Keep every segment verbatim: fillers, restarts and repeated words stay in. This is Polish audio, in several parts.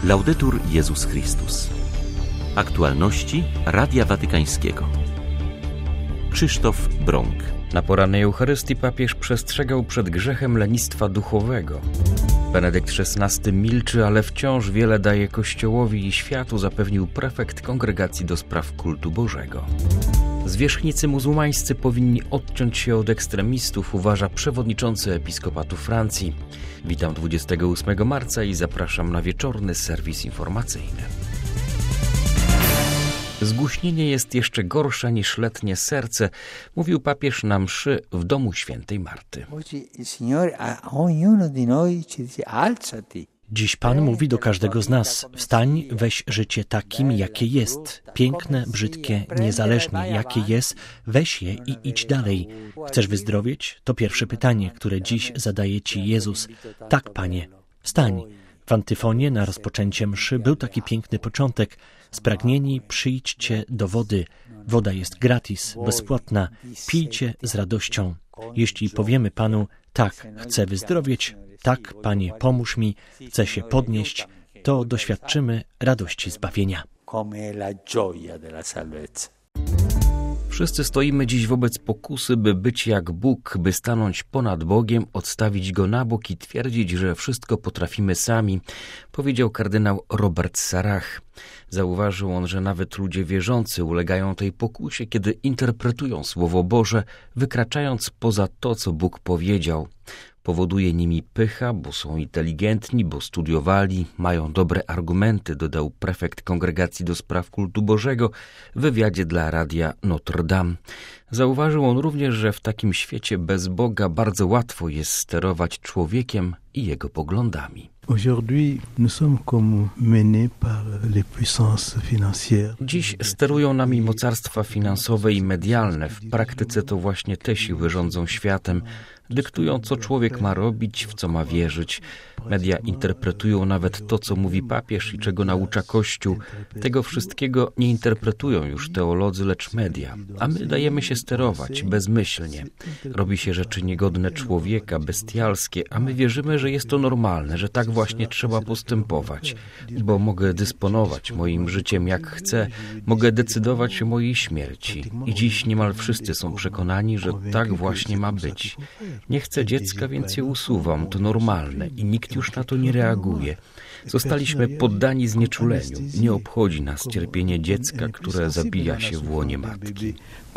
Laudetur Jezus Chrystus. Aktualności Radia Watykańskiego. Krzysztof Brąk. Na porannej Eucharystii papież przestrzegał przed grzechem lenistwa duchowego. Benedykt szesnasty milczy, ale wciąż wiele daje Kościołowi i światu, zapewnił prefekt Kongregacji do Spraw Kultu Bożego. Zwierzchnicy muzułmańscy powinni odciąć się od ekstremistów, uważa przewodniczący Episkopatu Francji. Witam dwudziestego ósmego marca i zapraszam na wieczorny serwis informacyjny. Zgłuśnienie jest jeszcze gorsze niż letnie serce, mówił papież na mszy w domu świętej Marty. Dziś Pan mówi do każdego z nas: wstań, weź życie takim, jakie jest. Piękne, brzydkie, niezależnie jakie jest, weź je i idź dalej. Chcesz wyzdrowieć? To pierwsze pytanie, które dziś zadaje Ci Jezus. Tak, Panie, wstań. W antyfonie na rozpoczęcie mszy był taki piękny początek. Spragnieni, przyjdźcie do wody. Woda jest gratis, bezpłatna. Pijcie z radością. Jeśli powiemy Panu: tak, chcę wyzdrowieć, tak, Panie, pomóż mi, chcę się podnieść, to doświadczymy radości zbawienia. Wszyscy stoimy dziś wobec pokusy, by być jak Bóg, by stanąć ponad Bogiem, odstawić Go na bok i twierdzić, że wszystko potrafimy sami, powiedział kardynał Robert Sarach. Zauważył on, że nawet ludzie wierzący ulegają tej pokusie, kiedy interpretują Słowo Boże, wykraczając poza to, co Bóg powiedział. Powoduje nimi pycha, bo są inteligentni, bo studiowali, mają dobre argumenty, dodał prefekt Kongregacji do Spraw Kultu Bożego w wywiadzie dla radia Notre Dame. Zauważył on również, że w takim świecie bez Boga bardzo łatwo jest sterować człowiekiem i jego poglądami. Dziś sterują nami mocarstwa finansowe i medialne. W praktyce to właśnie te siły rządzą światem. Dyktują, co człowiek ma robić, w co ma wierzyć. Media interpretują nawet to, co mówi papież i czego naucza Kościół. Tego wszystkiego nie interpretują już teolodzy, lecz media. A my dajemy się sterować bezmyślnie. Robi się rzeczy niegodne człowieka, bestialskie, a my wierzymy, że jest to normalne, że tak właśnie trzeba postępować. Bo mogę dysponować moim życiem jak chcę, mogę decydować o mojej śmierci. I dziś niemal wszyscy są przekonani, że tak właśnie ma być. Nie chcę dziecka, więc je usuwam, to normalne i nikt już na to nie reaguje. Zostaliśmy poddani znieczuleniu. Nie obchodzi nas cierpienie dziecka, które zabija się w łonie matki.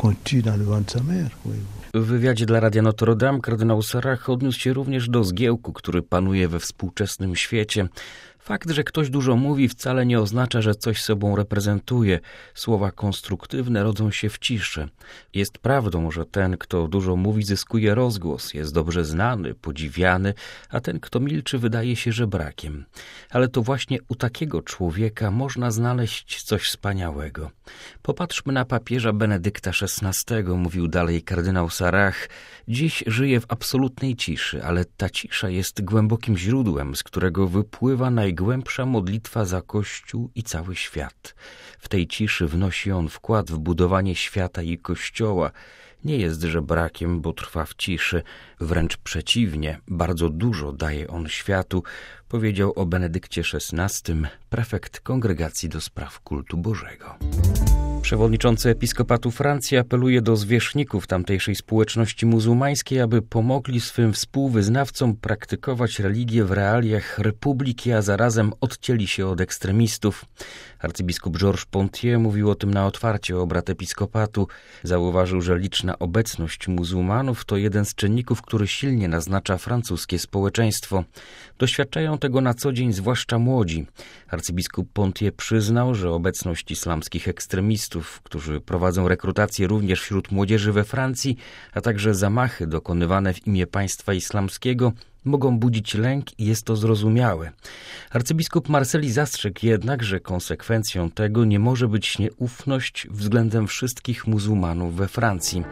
W wywiadzie dla radia Notre Dame kardynał Sarach odniósł się również do zgiełku, który panuje we współczesnym świecie. Fakt, że ktoś dużo mówi, wcale nie oznacza, że coś sobą reprezentuje. Słowa konstruktywne rodzą się w ciszy. Jest prawdą, że ten, kto dużo mówi, zyskuje rozgłos, jest dobrze znany, podziwiany, a ten, kto milczy, wydaje się żebrakiem. Ale to właśnie u takiego człowieka można znaleźć coś wspaniałego. Popatrzmy na papieża Benedykta szesnastego, mówił dalej kardynał Sarach. Dziś żyje w absolutnej ciszy, ale ta cisza jest głębokim źródłem, z którego wypływa najgłębsza modlitwa za Kościół i cały świat. W tej ciszy wnosi on wkład w budowanie świata i Kościoła. Nie jest żebrakiem, bo trwa w ciszy. Wręcz przeciwnie, bardzo dużo daje on światu, powiedział o Benedykcie szesnastym prefekt Kongregacji do Spraw Kultu Bożego. Przewodniczący Episkopatu Francji apeluje do zwierzchników tamtejszej społeczności muzułmańskiej, aby pomogli swym współwyznawcom praktykować religię w realiach republiki, a zarazem odcięli się od ekstremistów. Arcybiskup Georges Pontier mówił o tym na otwarcie obrad Episkopatu. Zauważył, że liczna obecność muzułmanów to jeden z czynników, który silnie naznacza francuskie społeczeństwo. Doświadczają tego na co dzień zwłaszcza młodzi. Arcybiskup Pontier przyznał, że obecność islamskich ekstremistów, którzy prowadzą rekrutację również wśród młodzieży we Francji, a także zamachy dokonywane w imię państwa islamskiego, mogą budzić lęk i jest to zrozumiałe. Arcybiskup Marceli zastrzegł jednak, że konsekwencją tego nie może być nieufność względem wszystkich muzułmanów we Francji.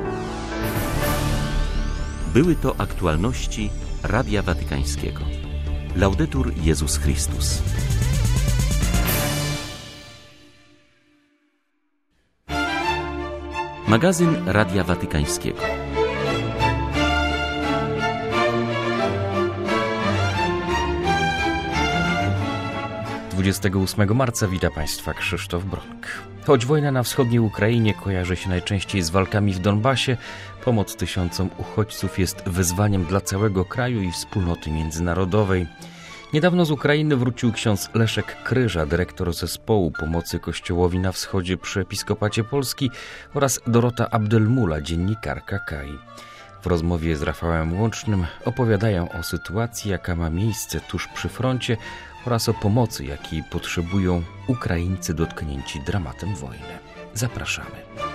Były to aktualności Radia Watykańskiego. Laudetur Jezus Chrystus. Magazyn Radia Watykańskiego. dwudziestego ósmego marca wita Państwa Krzysztof Bronk. Choć wojna na wschodniej Ukrainie kojarzy się najczęściej z walkami w Donbasie, pomoc tysiącom uchodźców jest wyzwaniem dla całego kraju i wspólnoty międzynarodowej. Niedawno z Ukrainy wrócił ksiądz Leszek Kryża, dyrektor zespołu pomocy Kościołowi na wschodzie przy Episkopacie Polski, oraz Dorota Abdelmula, dziennikarka K A I. W rozmowie z Rafałem Łącznym opowiadają o sytuacji, jaka ma miejsce tuż przy froncie, oraz o pomocy, jakiej potrzebują Ukraińcy dotknięci dramatem wojny. Zapraszamy.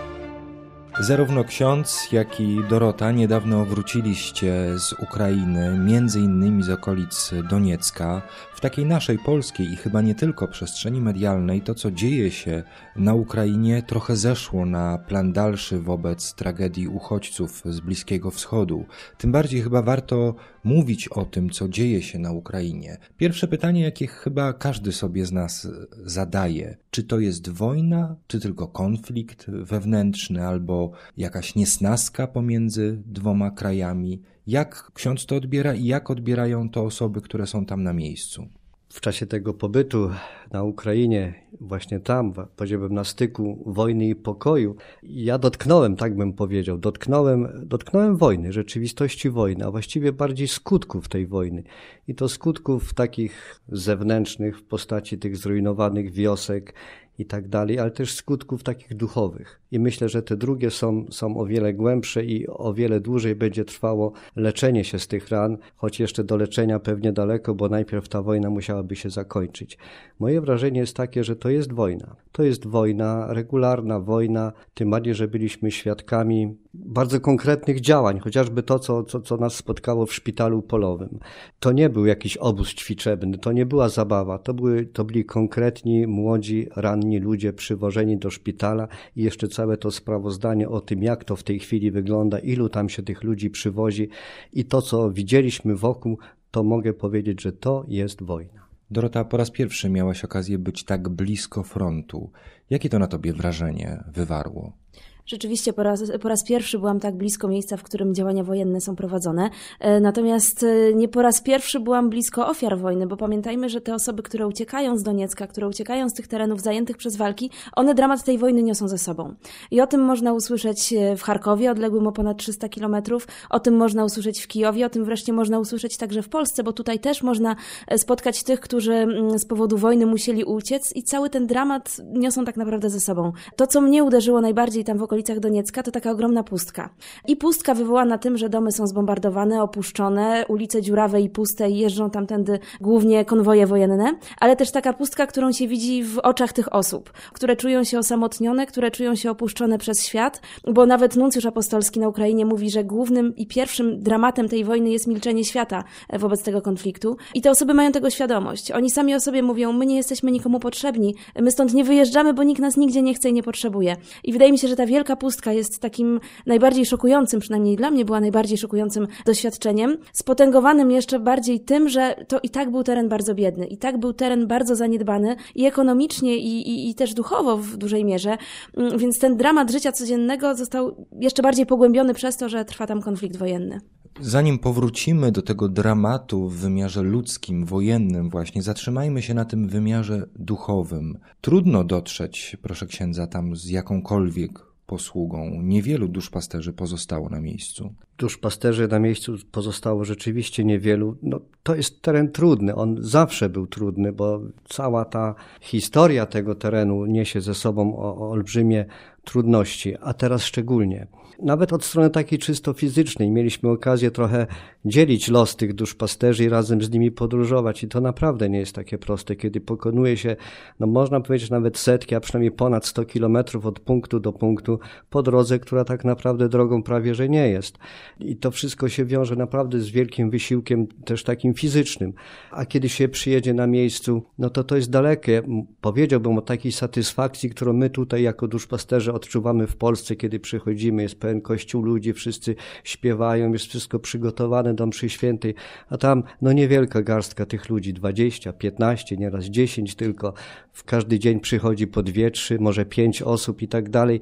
Zarówno ksiądz, jak i Dorota niedawno wróciliście z Ukrainy, między innymi z okolic Doniecka. W takiej naszej polskiej i chyba nie tylko przestrzeni medialnej to, co dzieje się na Ukrainie, trochę zeszło na plan dalszy wobec tragedii uchodźców z Bliskiego Wschodu. Tym bardziej chyba warto mówić o tym, co dzieje się na Ukrainie. Pierwsze pytanie, jakie chyba każdy sobie z nas zadaje. Czy to jest wojna, czy tylko konflikt wewnętrzny, albo jakaś niesnaska pomiędzy dwoma krajami? Jak ksiądz to odbiera i jak odbierają to osoby, które są tam na miejscu? W czasie tego pobytu na Ukrainie, właśnie tam, powiedziałbym na styku wojny i pokoju, ja dotknąłem, tak bym powiedział, dotknąłem, dotknąłem wojny, rzeczywistości wojny, a właściwie bardziej skutków tej wojny. I to skutków takich zewnętrznych w postaci tych zrujnowanych wiosek i tak dalej, ale też skutków takich duchowych. I myślę, że te drugie są, są o wiele głębsze i o wiele dłużej będzie trwało leczenie się z tych ran, choć jeszcze do leczenia pewnie daleko, bo najpierw ta wojna musiałaby się zakończyć. Moje wrażenie jest takie, że to jest wojna. To jest wojna, regularna wojna, tym bardziej, że byliśmy świadkami bardzo konkretnych działań, chociażby to, co, co, co nas spotkało w szpitalu polowym. To nie był jakiś obóz ćwiczebny, to nie była zabawa, to, były, to byli konkretni, młodzi, ranni ludzie przywożeni do szpitala i jeszcze całe to sprawozdanie o tym, jak to w tej chwili wygląda, ilu tam się tych ludzi przywozi i to, co widzieliśmy wokół, to mogę powiedzieć, że to jest wojna. Dorota, po raz pierwszy miałaś okazję być tak blisko frontu. Jakie to na tobie wrażenie wywarło? Rzeczywiście po raz, po raz pierwszy byłam tak blisko miejsca, w którym działania wojenne są prowadzone. Natomiast nie po raz pierwszy byłam blisko ofiar wojny, bo pamiętajmy, że te osoby, które uciekają z Doniecka, które uciekają z tych terenów zajętych przez walki, one dramat tej wojny niosą ze sobą. I o tym można usłyszeć w Charkowie, odległym o ponad trzysta kilometrów, o tym można usłyszeć w Kijowie, o tym wreszcie można usłyszeć także w Polsce, bo tutaj też można spotkać tych, którzy z powodu wojny musieli uciec i cały ten dramat niosą tak naprawdę ze sobą. To, co mnie uderzyło najbardziej tam w okolicach Doniecka, to taka ogromna pustka. I pustka wywołana tym, że domy są zbombardowane, opuszczone, ulice dziurawe i puste i jeżdżą tamtędy głównie konwoje wojenne, ale też taka pustka, którą się widzi w oczach tych osób, które czują się osamotnione, które czują się opuszczone przez świat, bo nawet nuncjusz apostolski na Ukrainie mówi, że głównym i pierwszym dramatem tej wojny jest milczenie świata wobec tego konfliktu. I te osoby mają tego świadomość. Oni sami o sobie mówią, my nie jesteśmy nikomu potrzebni, my stąd nie wyjeżdżamy, bo nikt nas nigdzie nie chce i nie potrzebuje. I wydaje mi się, że ta wielka pustka jest takim najbardziej szokującym, przynajmniej dla mnie była najbardziej szokującym doświadczeniem, spotęgowanym jeszcze bardziej tym, że to i tak był teren bardzo biedny, i tak był teren bardzo zaniedbany i ekonomicznie, i, i, i też duchowo w dużej mierze, więc ten dramat życia codziennego został jeszcze bardziej pogłębiony przez to, że trwa tam konflikt wojenny. Zanim powrócimy do tego dramatu w wymiarze ludzkim, wojennym właśnie, zatrzymajmy się na tym wymiarze duchowym. Trudno dotrzeć, proszę księdza, tam z jakąkolwiek posługą. Niewielu duszpasterzy pozostało na miejscu. Duszpasterzy na miejscu pozostało rzeczywiście niewielu. No, to jest teren trudny. On zawsze był trudny, bo cała ta historia tego terenu niesie ze sobą o, o olbrzymie trudności, a teraz szczególnie. Nawet od strony takiej czysto fizycznej mieliśmy okazję trochę dzielić los tych duszpasterzy i razem z nimi podróżować i to naprawdę nie jest takie proste, kiedy pokonuje się, no można powiedzieć nawet setki, a przynajmniej ponad sto kilometrów od punktu do punktu po drodze, która tak naprawdę drogą prawie że nie jest. I to wszystko się wiąże naprawdę z wielkim wysiłkiem też takim fizycznym. A kiedy się przyjedzie na miejscu, no to to jest dalekie. Powiedziałbym o takiej satysfakcji, którą my tutaj jako duszpasterze odczuwamy w Polsce, kiedy przychodzimy, jest pełen kościół ludzi, wszyscy śpiewają, jest wszystko przygotowane do mszy świętej, a tam no niewielka garstka tych ludzi, dwadzieścia, piętnaście, nieraz dziesięć tylko. W każdy dzień przychodzi po dwie, trzy, może pięć osób i tak dalej.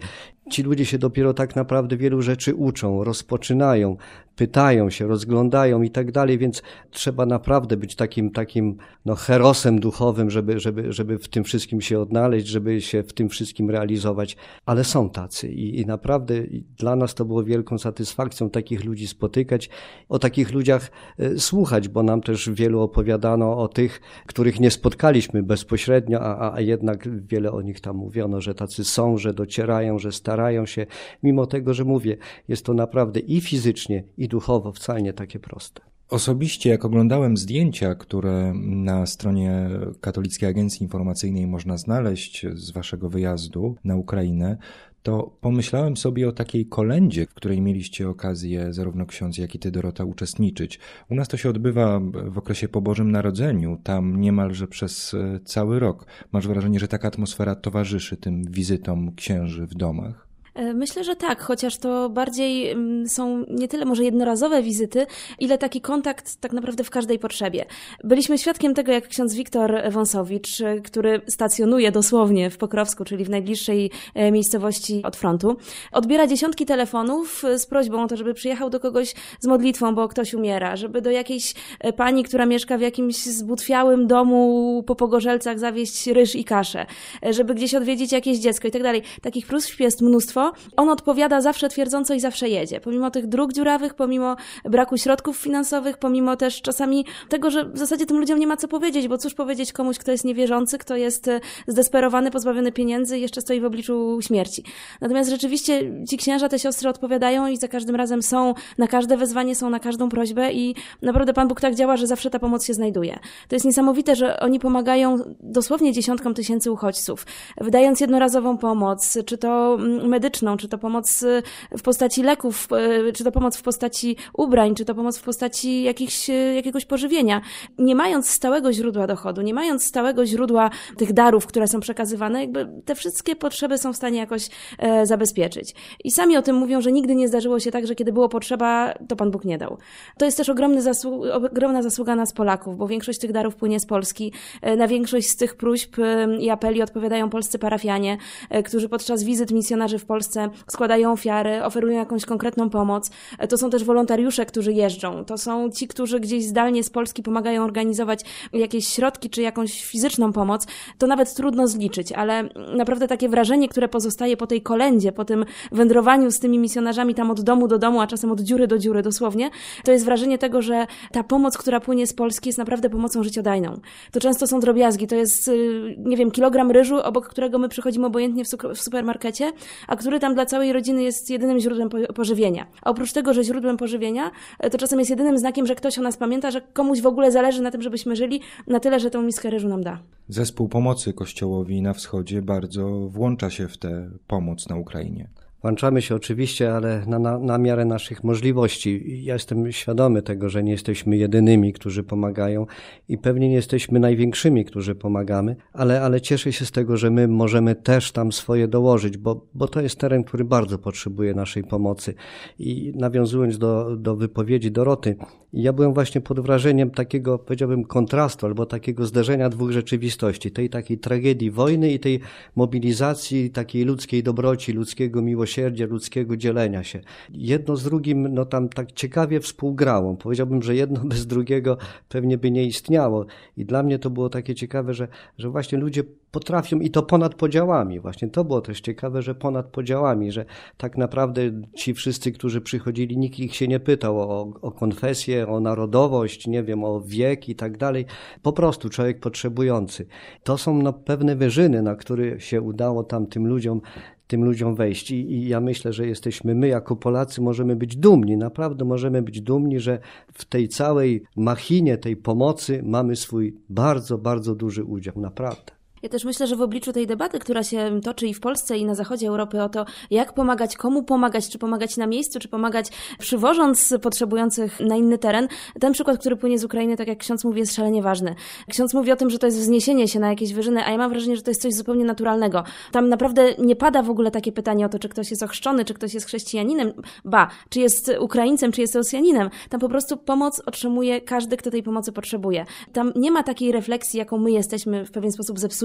ci ludzie się dopiero tak naprawdę wielu rzeczy uczą, rozpoczynają, pytają się, rozglądają i tak dalej, więc trzeba naprawdę być takim, takim no, herosem duchowym, żeby, żeby, żeby w tym wszystkim się odnaleźć, żeby się w tym wszystkim realizować. Ale są tacy i, i naprawdę dla nas to było wielką satysfakcją takich ludzi spotykać, o takich ludziach e, słuchać, bo nam też wielu opowiadano o tych, których nie spotkaliśmy bezpośrednio, a, a jednak wiele o nich tam mówiono, że tacy są, że docierają, że starają się, mimo tego, że mówię, jest to naprawdę i fizycznie, i duchowo wcale nie takie proste. Osobiście, jak oglądałem zdjęcia, które na stronie Katolickiej Agencji Informacyjnej można znaleźć z waszego wyjazdu na Ukrainę, to pomyślałem sobie o takiej kolędzie, w której mieliście okazję zarówno ksiądz, jak i ty, Dorota, uczestniczyć. U nas to się odbywa w okresie po Bożym Narodzeniu, tam niemalże przez cały rok. Masz wrażenie, że taka atmosfera towarzyszy tym wizytom księży w domach? Myślę, że tak, chociaż to bardziej są nie tyle może jednorazowe wizyty, ile taki kontakt tak naprawdę w każdej potrzebie. Byliśmy świadkiem tego, jak ksiądz Wiktor Wąsowicz, który stacjonuje dosłownie w Pokrowsku, czyli w najbliższej miejscowości od frontu, odbiera dziesiątki telefonów z prośbą o to, żeby przyjechał do kogoś z modlitwą, bo ktoś umiera, żeby do jakiejś pani, która mieszka w jakimś zbutwiałym domu po Pogorzelcach zawieźć ryż i kaszę, żeby gdzieś odwiedzić jakieś dziecko i tak dalej. Takich próśb jest mnóstwo. On odpowiada zawsze twierdząco i zawsze jedzie. Pomimo tych dróg dziurawych, pomimo braku środków finansowych, pomimo też czasami tego, że w zasadzie tym ludziom nie ma co powiedzieć, bo cóż powiedzieć komuś, kto jest niewierzący, kto jest zdesperowany, pozbawiony pieniędzy i jeszcze stoi w obliczu śmierci. Natomiast rzeczywiście ci księża, te siostry odpowiadają i za każdym razem są, na każde wezwanie są, na każdą prośbę i naprawdę Pan Bóg tak działa, że zawsze ta pomoc się znajduje. To jest niesamowite, że oni pomagają dosłownie dziesiątkom tysięcy uchodźców, wydając jednorazową pomoc, czy to medyczną, czy to pomoc w postaci leków, czy to pomoc w postaci ubrań, czy to pomoc w postaci jakichś, jakiegoś pożywienia. Nie mając stałego źródła dochodu, nie mając stałego źródła tych darów, które są przekazywane, jakby te wszystkie potrzeby są w stanie jakoś e, zabezpieczyć. I sami o tym mówią, że nigdy nie zdarzyło się tak, że kiedy było potrzeba, to Pan Bóg nie dał. To jest też ogromny zasłu- ogromna zasługa nas Polaków, bo większość tych darów płynie z Polski. E, na większość z tych próśb e, i apeli odpowiadają polscy parafianie, e, którzy podczas wizyt misjonarzy w Polsce składają ofiary, oferują jakąś konkretną pomoc. To są też wolontariusze, którzy jeżdżą. To są ci, którzy gdzieś zdalnie z Polski pomagają organizować jakieś środki czy jakąś fizyczną pomoc. To nawet trudno zliczyć, ale naprawdę takie wrażenie, które pozostaje po tej kolędzie, po tym wędrowaniu z tymi misjonarzami tam od domu do domu, a czasem od dziury do dziury dosłownie, to jest wrażenie tego, że ta pomoc, która płynie z Polski, jest naprawdę pomocą życiodajną. To często są drobiazgi. To jest, nie wiem, kilogram ryżu, obok którego my przychodzimy obojętnie w supermarkecie, a który tam dla całej rodziny jest jedynym źródłem pożywienia. A oprócz tego, że źródłem pożywienia, to czasem jest jedynym znakiem, że ktoś o nas pamięta, że komuś w ogóle zależy na tym, żebyśmy żyli, na tyle, że tą miskę ryżu nam da. Zespół pomocy Kościołowi na wschodzie bardzo włącza się w tę pomoc na Ukrainie. Włączamy się oczywiście, ale na, na, na miarę naszych możliwości. Ja jestem świadomy tego, że nie jesteśmy jedynymi, którzy pomagają i pewnie nie jesteśmy największymi, którzy pomagamy, ale, ale cieszę się z tego, że my możemy też tam swoje dołożyć, bo, bo to jest teren, który bardzo potrzebuje naszej pomocy. I nawiązując do, do wypowiedzi Doroty, ja byłem właśnie pod wrażeniem takiego, powiedziałbym, kontrastu albo takiego zderzenia dwóch rzeczywistości, tej takiej tragedii wojny i tej mobilizacji takiej ludzkiej dobroci, ludzkiego miłosierdzia, ludzkiego dzielenia się. Jedno z drugim, no tam tak ciekawie współgrało. Powiedziałbym, że jedno bez drugiego pewnie by nie istniało. I dla mnie to było takie ciekawe, że, że właśnie ludzie potrafią i to ponad podziałami. Właśnie to było też ciekawe, że ponad podziałami, że tak naprawdę ci wszyscy, którzy przychodzili, nikt ich się nie pytał o, o konfesję, o narodowość, nie wiem, o wiek i tak dalej. Po prostu człowiek potrzebujący. To są no, pewne wyżyny, na które się udało tam tym ludziom tym ludziom wejść. I, I ja myślę, że jesteśmy my jako Polacy możemy być dumni, naprawdę możemy być dumni, że w tej całej machinie tej pomocy mamy swój bardzo, bardzo duży udział, naprawdę. Ja też myślę, że w obliczu tej debaty, która się toczy i w Polsce, i na zachodzie Europy o to, jak pomagać, komu pomagać, czy pomagać na miejscu, czy pomagać przywożąc potrzebujących na inny teren, ten przykład, który płynie z Ukrainy, tak jak ksiądz mówi, jest szalenie ważny. Ksiądz mówi o tym, że to jest wzniesienie się na jakieś wyżyny, a ja mam wrażenie, że to jest coś zupełnie naturalnego. Tam naprawdę nie pada w ogóle takie pytanie o to, czy ktoś jest ochrzczony, czy ktoś jest chrześcijaninem, ba, czy jest Ukraińcem, czy jest Rosjaninem. Tam po prostu pomoc otrzymuje każdy, kto tej pomocy potrzebuje. Tam nie ma takiej refleksji, jaką my jesteśmy w pewien sposób zepsuci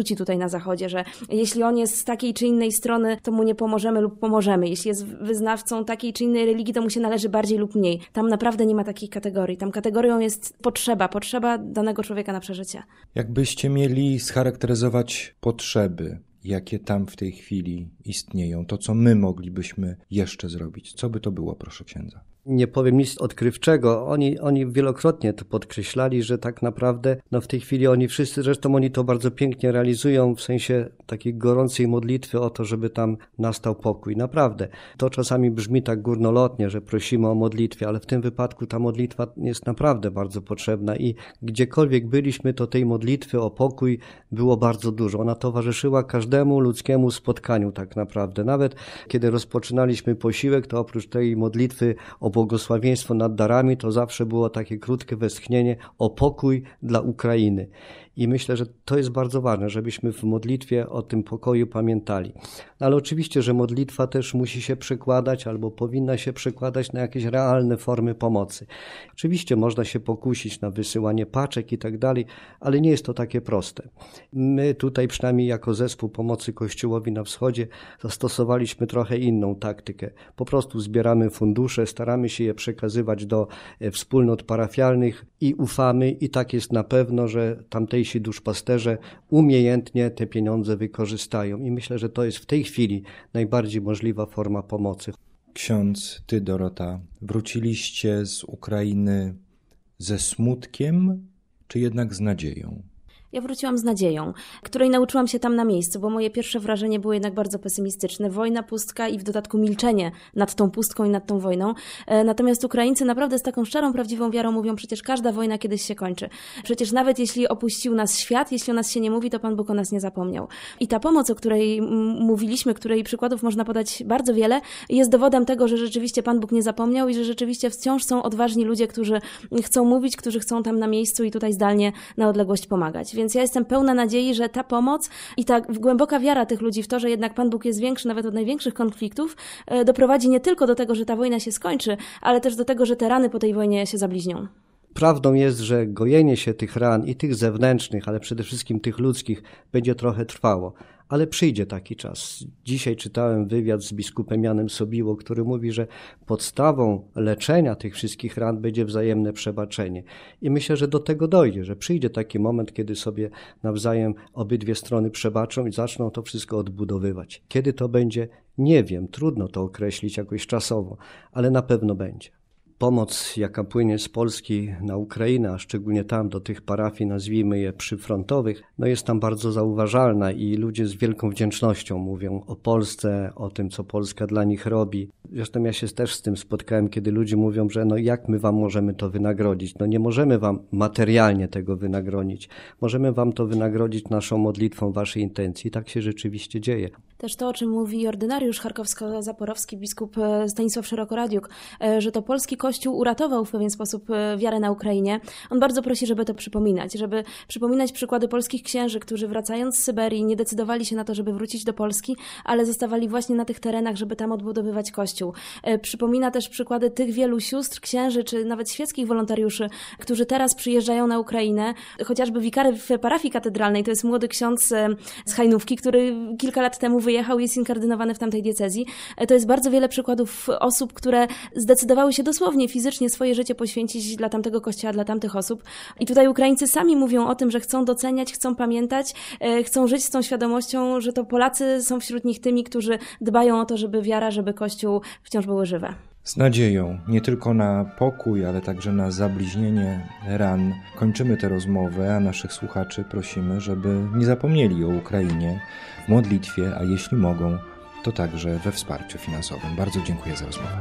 odczuci tutaj na Zachodzie, że jeśli on jest z takiej czy innej strony, to mu nie pomożemy lub pomożemy. Jeśli jest wyznawcą takiej czy innej religii, to mu się należy bardziej lub mniej. Tam naprawdę nie ma takich kategorii. Tam kategorią jest potrzeba, potrzeba danego człowieka na przeżycie. Jakbyście mieli scharakteryzować potrzeby, jakie tam w tej chwili istnieją, to co my moglibyśmy jeszcze zrobić? Co by to było, proszę księdza? Nie powiem nic odkrywczego. Oni, oni wielokrotnie to podkreślali, że tak naprawdę no w tej chwili oni wszyscy, zresztą oni to bardzo pięknie realizują w sensie takiej gorącej modlitwy o to, żeby tam nastał pokój. Naprawdę. To czasami brzmi tak górnolotnie, że prosimy o modlitwę, ale w tym wypadku ta modlitwa jest naprawdę bardzo potrzebna i gdziekolwiek byliśmy, to tej modlitwy o pokój było bardzo dużo. Ona towarzyszyła każdemu ludzkiemu spotkaniu tak naprawdę. Nawet kiedy rozpoczynaliśmy posiłek, to oprócz tej modlitwy o błogosławieństwo nad darami, to zawsze było takie krótkie westchnienie o pokój dla Ukrainy. I myślę, że to jest bardzo ważne, żebyśmy w modlitwie o tym pokoju pamiętali. No ale oczywiście, że modlitwa też musi się przekładać albo powinna się przekładać na jakieś realne formy pomocy. Oczywiście można się pokusić na wysyłanie paczek i tak dalej, ale nie jest to takie proste. My tutaj przynajmniej jako zespół pomocy Kościołowi na Wschodzie zastosowaliśmy trochę inną taktykę. Po prostu zbieramy fundusze, staramy się je przekazywać do wspólnot parafialnych i ufamy i tak jest na pewno, że tamtej duszpasterze umiejętnie te pieniądze wykorzystają i myślę, że to jest w tej chwili najbardziej możliwa forma pomocy. Ksiądz, ty, Dorota, wróciliście z Ukrainy ze smutkiem, czy jednak z nadzieją? Ja wróciłam z nadzieją, której nauczyłam się tam na miejscu, bo moje pierwsze wrażenie było jednak bardzo pesymistyczne. Wojna, pustka i w dodatku milczenie nad tą pustką i nad tą wojną. Natomiast Ukraińcy naprawdę z taką szczerą, prawdziwą wiarą mówią, przecież każda wojna kiedyś się kończy. Przecież nawet jeśli opuścił nas świat, jeśli o nas się nie mówi, to Pan Bóg o nas nie zapomniał. I ta pomoc, o której mówiliśmy, której przykładów można podać bardzo wiele, jest dowodem tego, że rzeczywiście Pan Bóg nie zapomniał i że rzeczywiście wciąż są odważni ludzie, którzy chcą mówić, którzy chcą tam na miejscu i tutaj zdalnie na odległość pomagać. Więc ja jestem pełna nadziei, że ta pomoc i ta głęboka wiara tych ludzi w to, że jednak Pan Bóg jest większy nawet od największych konfliktów, doprowadzi nie tylko do tego, że ta wojna się skończy, ale też do tego, że te rany po tej wojnie się zabliźnią. Prawdą jest, że gojenie się tych ran i tych zewnętrznych, ale przede wszystkim tych ludzkich będzie trochę trwało. Ale przyjdzie taki czas. Dzisiaj czytałem wywiad z biskupem Janem Sobiło, który mówi, że podstawą leczenia tych wszystkich ran będzie wzajemne przebaczenie. I myślę, że do tego dojdzie, że przyjdzie taki moment, kiedy sobie nawzajem obydwie strony przebaczą i zaczną to wszystko odbudowywać. Kiedy to będzie? Nie wiem, trudno to określić jakoś czasowo, ale na pewno będzie. Pomoc, jaka płynie z Polski na Ukrainę, a szczególnie tam do tych parafii, nazwijmy je przyfrontowych, no jest tam bardzo zauważalna i ludzie z wielką wdzięcznością mówią o Polsce, o tym, co Polska dla nich robi. Zresztą ja się też z tym spotkałem, kiedy ludzie mówią, że no jak my wam możemy to wynagrodzić? No nie możemy wam materialnie tego wynagrodzić. Możemy wam to wynagrodzić naszą modlitwą waszej intencji. I tak się rzeczywiście dzieje. Też to, o czym mówi ordynariusz charkowsko-zaporowski, biskup Stanisław Szerokoradziuk, że to polski Kościół uratował w pewien sposób wiarę na Ukrainie. On bardzo prosi, żeby to przypominać, żeby przypominać przykłady polskich księży, którzy wracając z Syberii nie decydowali się na to, żeby wrócić do Polski, ale zostawali właśnie na tych terenach, żeby tam odbudowywać Kościół. Przypomina też przykłady tych wielu sióstr, księży, czy nawet świeckich wolontariuszy, którzy teraz przyjeżdżają na Ukrainę. Chociażby wikary w parafii katedralnej, to jest młody ksiądz z Hajnówki, który kilka lat temu wyjechał, jest inkardynowany w tamtej diecezji. To jest bardzo wiele przykładów osób, które zdecydowały się dosłownie, fizycznie swoje życie poświęcić dla tamtego kościoła, dla tamtych osób. I tutaj Ukraińcy sami mówią o tym, że chcą doceniać, chcą pamiętać, chcą żyć z tą świadomością, że to Polacy są wśród nich tymi, którzy dbają o to, żeby wiara, żeby Kościół wciąż były żywe. Z nadzieją, nie tylko na pokój, ale także na zabliźnienie ran, kończymy tę rozmowę, a naszych słuchaczy prosimy, żeby nie zapomnieli o Ukrainie w modlitwie, a jeśli mogą, to także we wsparciu finansowym. Bardzo dziękuję za rozmowę.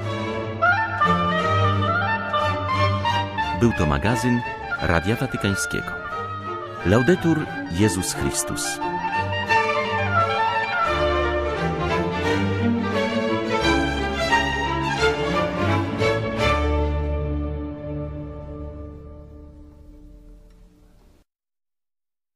Był to magazyn Radia Watykańskiego. Laudetur Jezus Chrystus.